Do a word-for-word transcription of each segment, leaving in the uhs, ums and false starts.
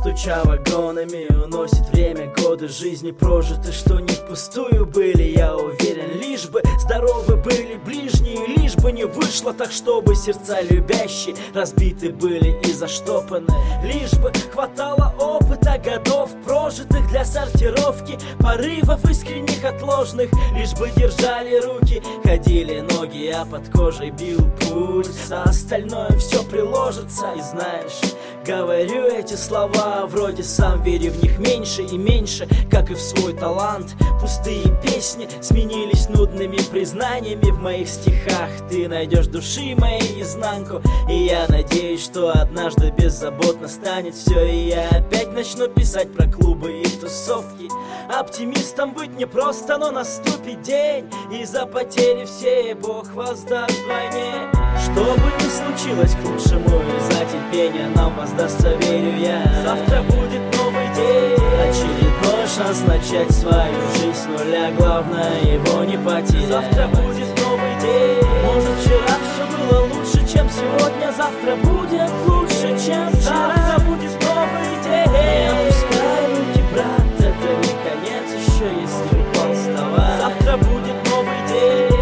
Стуча вагонами, уносит время, годы жизни прожиты, что не впустую были, я уверен. Лишь бы здоровы были ближние, лишь бы не вышло так, чтобы сердца любящие разбиты были и заштопаны. Лишь бы хватало опыта, годов прожитых для сортировки порывов искренних отложных. Лишь бы держали руки, ходили ноги, а под кожей бил пульс. А остальное все приложится. И знаешь, говорю эти слова, вроде сам верю в них меньше и меньше, как и в свой талант. Пустые песни сменились нудными признаниями в моих стихах. Ты найдешь души моей изнанку, и я надеюсь, что однажды беззаботно станет все, и я опять начну писать про клубы и тусовки. Оптимистом быть непросто, но наступит день, и за потери все Бог воздаст вдвойне. Что бы ни случилось к лучшему, и за терпение нам воздастся, верю я. Завтра будет новый день, очередной шанс начать свою жизнь с нуля. Главное его не потерять. Завтра будет новый день. Может, вчера все было лучше, чем сегодня. Завтра будет лучше, чем вчера. Завтра будет новый день. Не опускай руки, брат, это не конец. Еще если упал, вставай. Завтра будет новый день.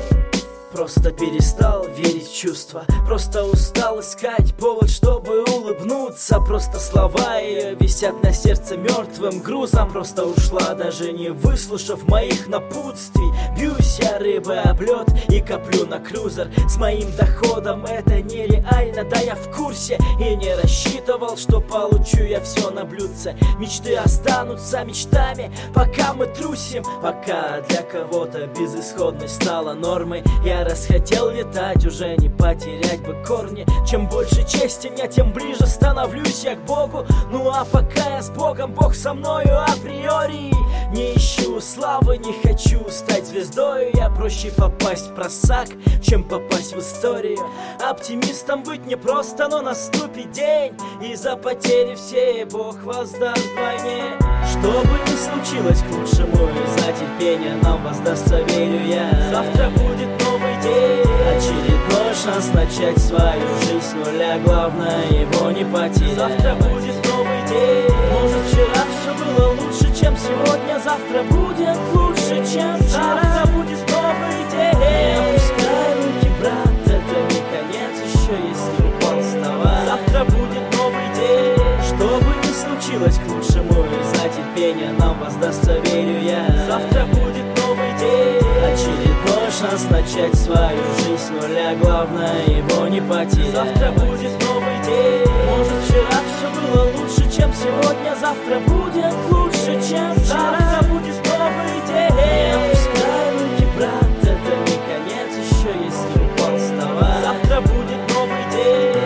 Просто перестал верить в чувства, просто устал искать повод, чтобы улыбнуться. Просто слова ее висят на сердце мертвым грузом. Просто ушла, даже не выслушав моих напутствий. Бьюсь я рыбой об лед и коплю на крузер. С моим доходом это нереально, да я в курсе. И не рассчитывал, что получу я все на блюдце. Мечты останутся мечтами, пока мы трусим. Пока для кого-то безысходность стала нормой. Я расхотел летать, уже не потерять бы корни. Чем больше чести мне, тем ближе становлюсь я к Богу. Ну а пока я с Богом, Бог со мною априори. Не ищу славы, не хочу стать звездой. Я проще попасть в просак, чем попасть в историю. Оптимистом быть непросто, но наступит день, и за потери все Бог воздаст вдвойне. Что бы ни случилось к лучшему, и за терпение нам воздастся, верю я. Завтра будет новый день, очередной шанс начать свою жизнь с нуля. Главное его не потерять. Завтра будет новый день. Может, вчера все было лучше, чем сегодня. Завтра будет лучше, чем вчера. Завтра будет новый день. Не опускай руки, брат, это не конец. Еще если упал, вставай. Завтра будет новый день. Что бы ни случилось к лучшему, и за терпение нам воздастся, верю я. Завтра будет новый день, очередной шанс начать свою жизнь с нуля. Главное его не потерять. Завтра будет новый день. Может, вчера все было лучше, чем сегодня. Завтра будет лучше, чем вчера. Завтра будет новый день. Не опускай руки, брат, это не конец. Еще если упал, вставай. Завтра будет новый день.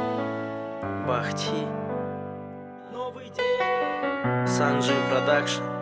Бахти, Новый день. Санджи Продакшн.